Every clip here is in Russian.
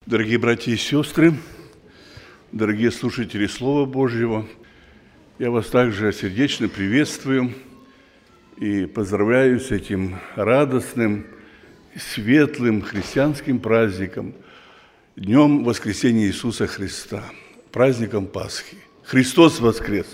Дорогие братья и сестры, дорогие слушатели Слова Божьего, я вас также сердечно приветствую и поздравляю с этим радостным, светлым христианским праздником, Днем Воскресения Иисуса Христа, праздником Пасхи. Христос воскрес!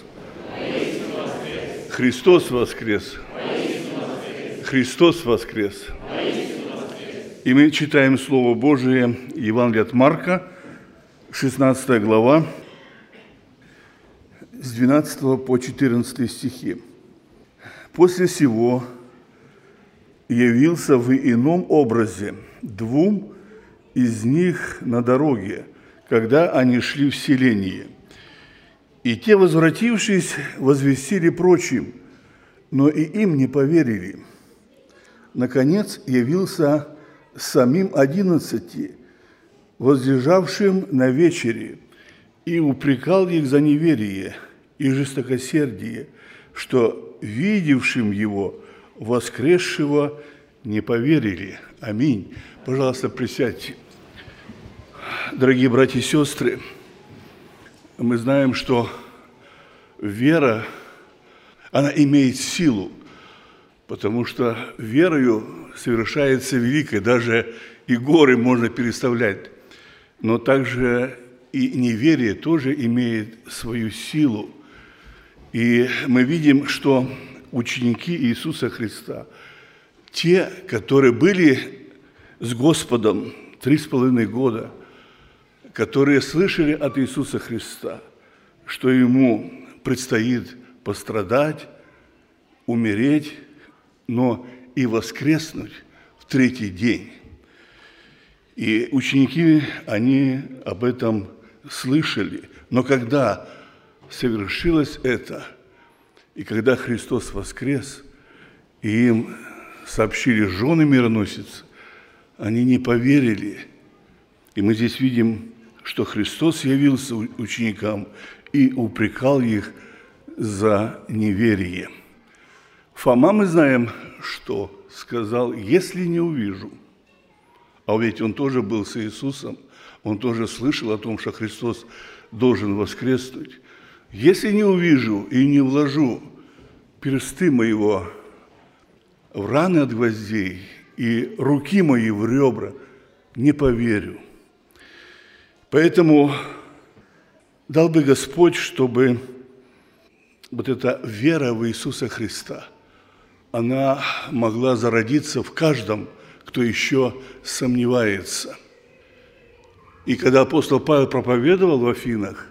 Христос воскрес! Христос воскрес! И мы читаем Слово Божие, Евангелие от Марка, 16 глава, с 12 по 14 стихи. «После сего явился в ином образе двум из них на дороге, когда они шли в селение. И те, возвратившись, возвестили прочим, но и им не поверили. Наконец явился самим 11, возлежавшим на вечере, и упрекал их за неверие и жестокосердие, что видевшим его воскресшего не поверили». Аминь. Пожалуйста, присядьте. Дорогие братья и сестры, мы знаем, что вера, она имеет силу, потому что верою совершается великое, даже и горы можно переставлять. Но также и неверие тоже имеет свою силу. И мы видим, что ученики Иисуса Христа, те, которые были с Господом 3,5 года, которые слышали от Иисуса Христа, что Ему предстоит пострадать, умереть, но и воскреснуть в третий день. И ученики, они об этом слышали. Но когда совершилось это, и когда Христос воскрес, и им сообщили жены мироносицы, они не поверили. И мы здесь видим, что Христос явился ученикам и упрекал их за неверие. Фома, мы знаем, что сказал: «Если не увижу». А ведь он тоже был с Иисусом, он тоже слышал о том, что Христос должен воскреснуть. «Если не увижу и не вложу персты моего в раны от гвоздей и руки мои в ребра, не поверю». Поэтому дал бы Господь, чтобы вот эта вера в Иисуса Христа, она могла зародиться в каждом, кто еще сомневается. И когда апостол Павел проповедовал в Афинах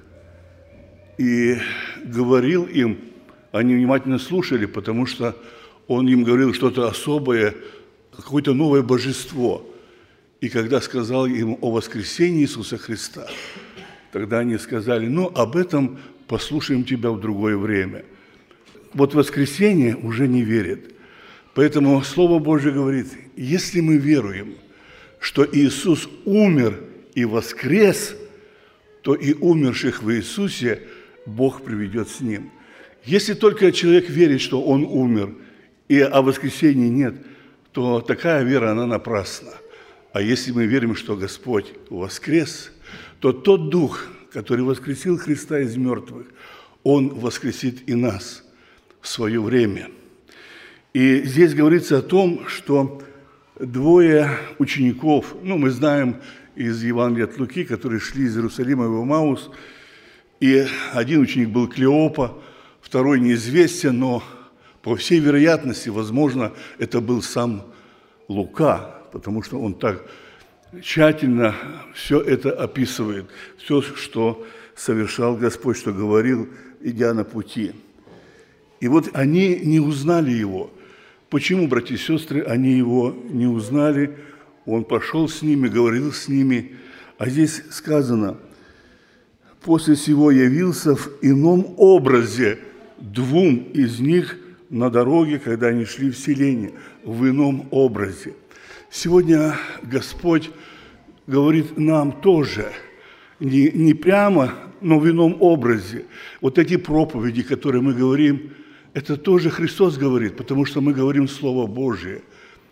и говорил им, они внимательно слушали, потому что он им говорил что-то особое, какое-то новое божество. И когда сказал им о воскресении Иисуса Христа, тогда они сказали: «Ну, об этом послушаем тебя в другое время». Вот в воскресение уже не верят. Поэтому Слово Божье говорит: если мы веруем, что Иисус умер и воскрес, то и умерших в Иисусе Бог приведет с Ним. Если только человек верит, что Он умер, и о воскресении нет, то такая вера, она напрасна. А если мы верим, что Господь воскрес, то тот Дух, который воскресил Христа из мертвых, Он воскресит и нас в свое время. И здесь говорится о том, что двое учеников, мы знаем из Евангелия от Луки, которые шли из Иерусалима в Эмаус, и один ученик был Клеопа, второй неизвестен, но по всей вероятности, возможно, это был сам Лука, потому что он так тщательно все это описывает, все, что совершал Господь, что говорил, идя на пути. И вот они не узнали Его. Почему, братья и сестры, они Его не узнали? Он пошел с ними, говорил с ними. А здесь сказано: «После сего явился в ином образе двум из них на дороге, когда они шли в селение». В ином образе. Сегодня Господь говорит нам тоже, не прямо, но в ином образе. Вот эти проповеди, которые мы говорим, это тоже Христос говорит, потому что мы говорим Слово Божие.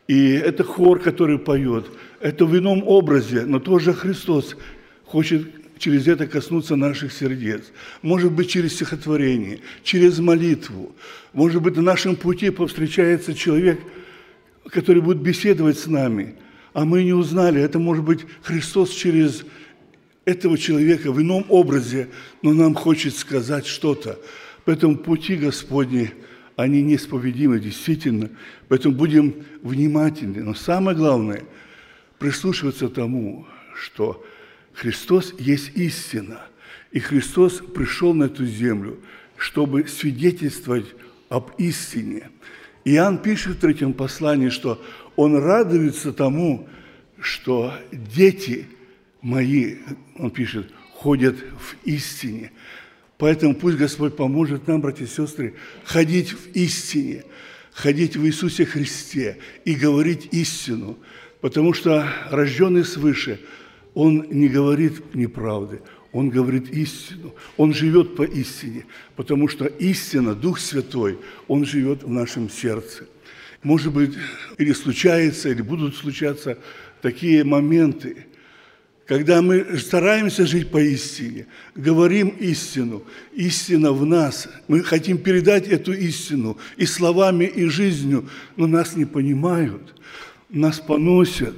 И это хор, который поет, это в ином образе, но тоже Христос хочет через это коснуться наших сердец. Может быть, через стихотворение, через молитву. Может быть, на нашем пути повстречается человек, который будет беседовать с нами, а мы не узнали. Это может быть Христос через этого человека в ином образе, но нам хочет сказать что-то. Поэтому пути Господни, они неисповедимы, действительно. Поэтому будем внимательны. Но самое главное – прислушиваться к тому, что Христос есть истина. И Христос пришел на эту землю, чтобы свидетельствовать об истине. Иоанн пишет в 3 послании, что он радуется тому, что дети мои, он пишет, ходят в истине. Поэтому пусть Господь поможет нам, братья и сестры, ходить в истине, ходить в Иисусе Христе и говорить истину. Потому что рожденный свыше, он не говорит неправды, он говорит истину, он живет по истине, потому что истина, Дух Святой, он живет в нашем сердце. Может быть, или случается, или будут случаться такие моменты, когда мы стараемся жить по истине, говорим истину, истина в нас, мы хотим передать эту истину и словами, и жизнью, но нас не понимают, нас поносят,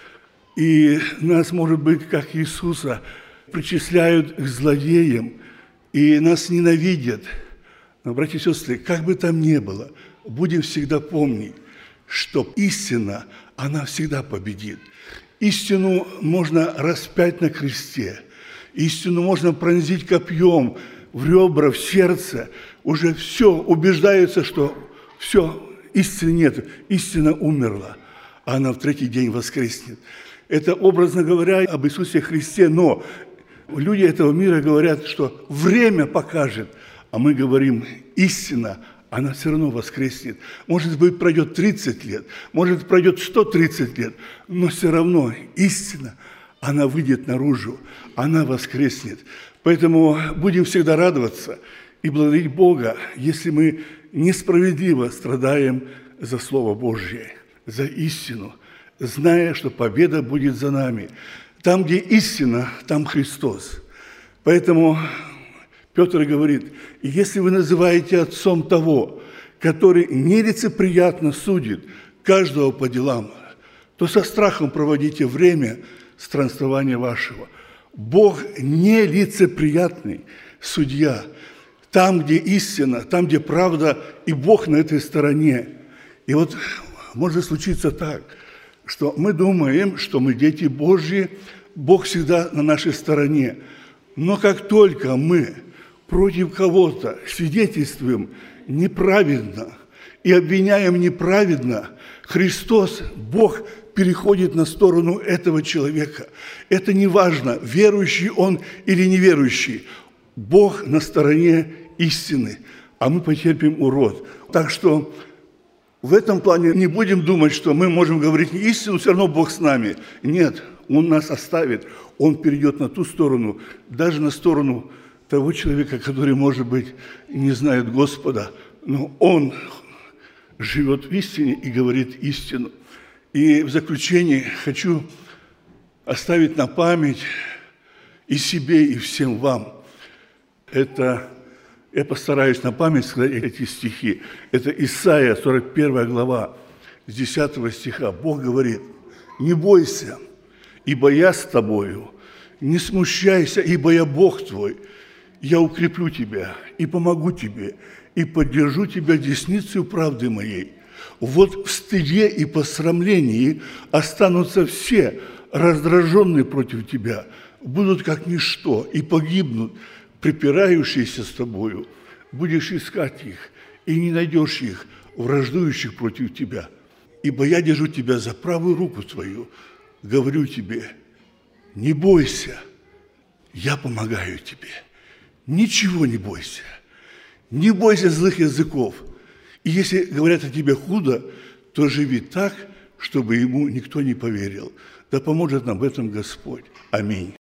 и нас, может быть, как Иисуса, причисляют к злодеям, и нас ненавидят. Но, братья и сестры, как бы там ни было, будем всегда помнить, что истина, она всегда победит. Истину можно распять на кресте, истину можно пронзить копьем в ребра, в сердце. Уже все, убеждаются, что все, истины нет, истина умерла, а она в 3-й день воскреснет. Это, образно говоря, об Иисусе Христе, но люди этого мира говорят, что время покажет, а мы говорим, истина, она все равно воскреснет. Может быть, пройдет 30 лет, может, пройдет 130 лет, но все равно истина, она выйдет наружу, она воскреснет. Поэтому будем всегда радоваться и благодарить Бога, если мы несправедливо страдаем за Слово Божье, за истину, зная, что победа будет за нами. Там, где истина, там Христос. Поэтому Петр говорит, если вы называете отцом того, который нелицеприятно судит каждого по делам, то со страхом проводите время странствования вашего. Бог нелицеприятный судья. Там, где истина, там, где правда, и Бог на этой стороне. И вот может случиться так, что мы думаем, что мы дети Божьи, Бог всегда на нашей стороне. Но как только мы против кого-то свидетельствуем неправедно и обвиняем неправедно, Христос, Бог, переходит на сторону этого человека. Это не важно, верующий он или неверующий. Бог на стороне истины, а мы потерпим урод. Так что в этом плане не будем думать, что мы можем говорить истину, все равно Бог с нами. Нет, Он нас оставит, Он перейдет на ту сторону, даже на сторону того человека, который, может быть, не знает Господа, но он живет в истине и говорит истину. И в заключение хочу оставить на память и себе, и всем вам. Это, я постараюсь на память сказать эти стихи. Это Исайя, 41 глава, с 10 стиха. Бог говорит, «Не бойся, ибо я с тобою, не смущайся, ибо я Бог твой. Я укреплю тебя и помогу тебе, и поддержу тебя десницей правды моей. Вот в стыде и посрамлении останутся все, раздраженные против тебя, будут как ничто и погибнут, припирающиеся с тобою. Будешь искать их, и не найдешь их, враждующих против тебя. Ибо я держу тебя за правую руку твою, говорю тебе, не бойся, я помогаю тебе». Ничего не бойся. Не бойся злых языков. И если говорят о тебе худо, то живи так, чтобы ему никто не поверил. Да поможет нам в этом Господь. Аминь.